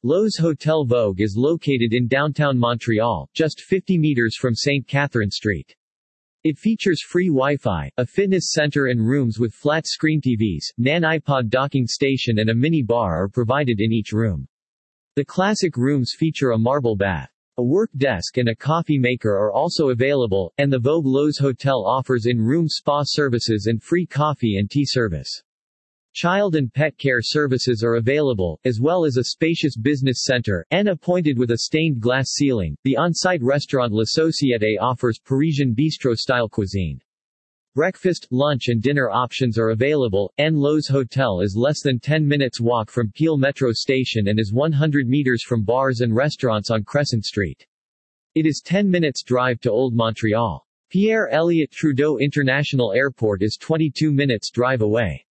Loews Hotel Vogue is located in downtown Montreal, just 50 meters from St. Catherine Street. It features free Wi-Fi, a fitness center and rooms with flat-screen TVs, NAN iPod docking station and a mini bar are provided in each room. The classic rooms feature a marble bath. A work desk and a coffee maker are also available, and the Vogue Loews Hotel offers in-room spa services and free coffee and tea service. Child and pet care services are available, as well as a spacious business center, and appointed with a stained glass ceiling. The on-site restaurant La Société offers Parisian bistro-style cuisine. Breakfast, lunch and dinner options are available, and Loews Hotel is less than 10 minutes walk from Peel Metro Station and is 100 meters from bars and restaurants on Crescent Street. It is 10 minutes drive to Old Montreal. Pierre Elliott Trudeau International Airport is 22 minutes drive away.